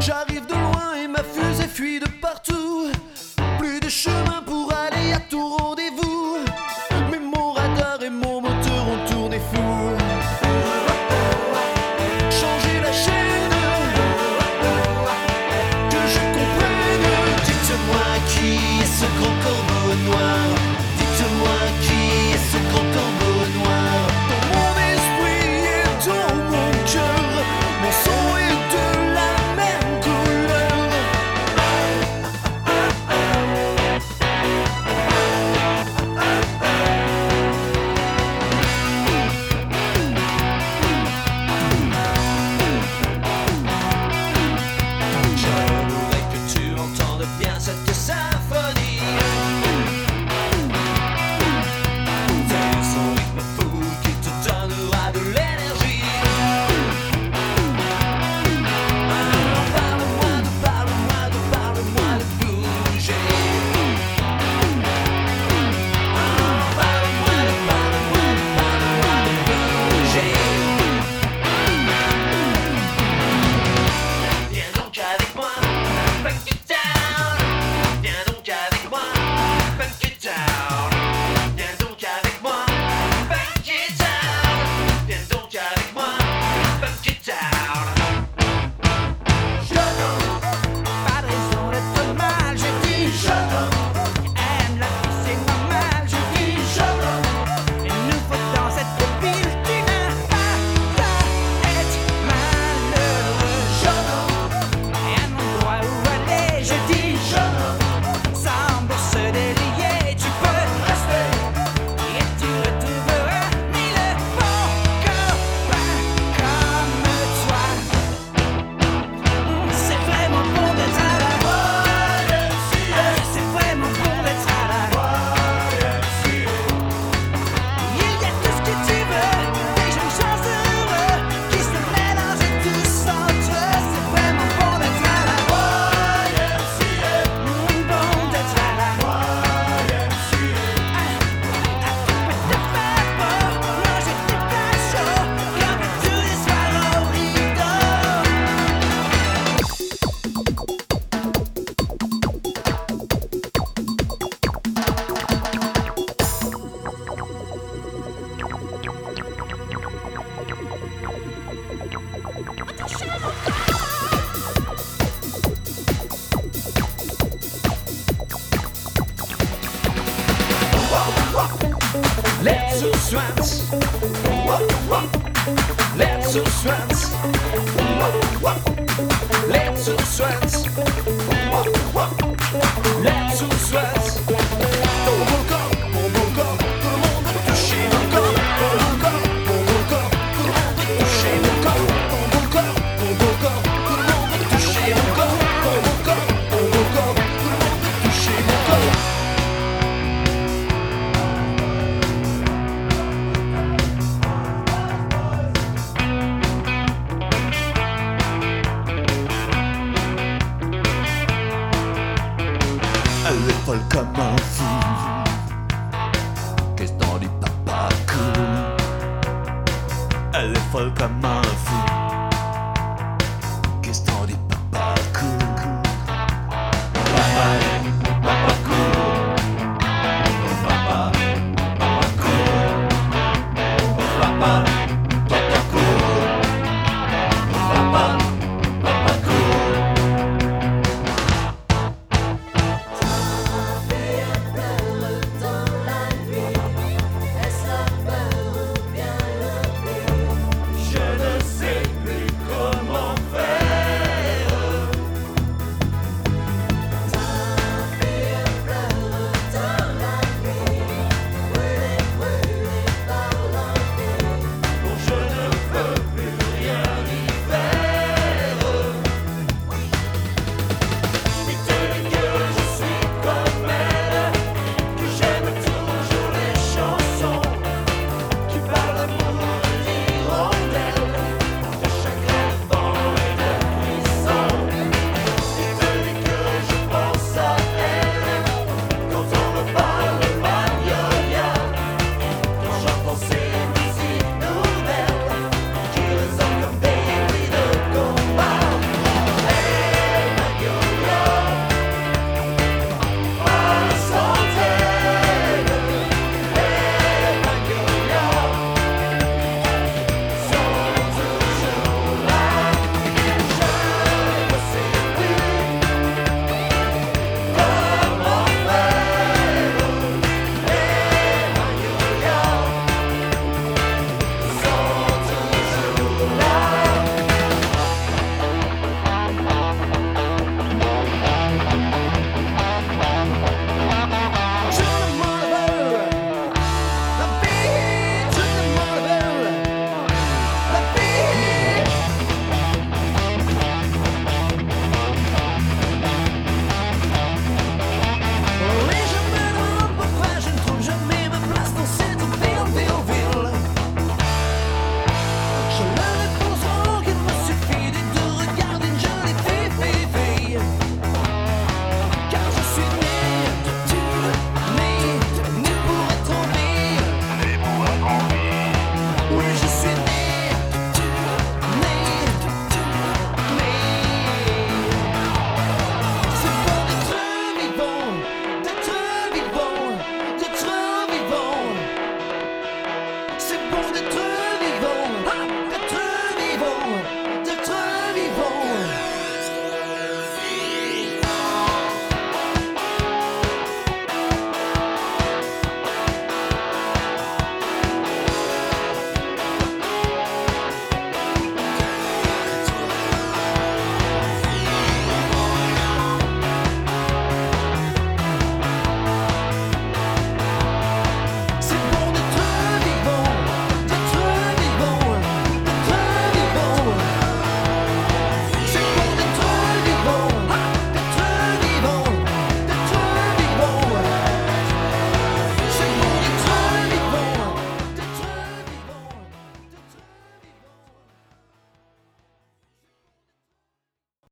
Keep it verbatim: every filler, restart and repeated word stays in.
J'arrive de loin et ma fusée fuit de partout. Plus de chemin pour aller à ton rendez-vous. Mais mon radar et mon moteur ont tourné fou. Changer la chaîne, que je comprenne. Dites-moi qui est ce grand corbeau noir. Dites-moi qui est ce grand corbeau noir. Dans mon esprit et dans mon cœur, mon sang est de la même couleur. J'aimerais que tu entendes bien cette symphonie. C'est son rythme fou qui te donnera de l'énergie. Alors parle-moi de, parle-moi de, parle-moi de bouger. Alors parle-moi de, parle-moi de, parle-moi de bouger. Viens donc avec moi, funk it down. Viens donc avec moi, funk it down. Viens donc avec moi, funk it down. Viens donc avec moi, funk it down. Jeune homme, pas de raison d'être mal, je dis jeune homme. Aime la vie, c'est normal, je dis jeune homme. Il nous faut dans cette ville, tu n'as pas à être malheureux. Jeune homme, et un endroit où aller, je dis jeune homme. Semble se délier, tu peux rester et tu retrouveras mille bons copains comme toi. C'est vraiment bon d'être à la Y M C A. C'est vraiment bon d'être à la Y M C A. Il y a tout ce que tu veux, des jeunes gens heureux qui se mélangent et tous entre eux. C'est vraiment bon d'être à la Y M C A. Bon d'être à la Y M C A. Tu peux te faire beau, manger des plats chauds comme tous les soirs au rideau. Let's do swans. Let's do swans. Let's do swans. Let's do swans. Dans mon corps, mon bon corps, tout le monde veut toucher mon corps. Dans mon corps, mon bon corps, tout le monde veut toucher mon corps. Dans mon corps, mon bon corps, tout le monde veut toucher mon corps. Dans mon corps, mon bon corps, tout le monde veut toucher mon corps. Elle est folle comme un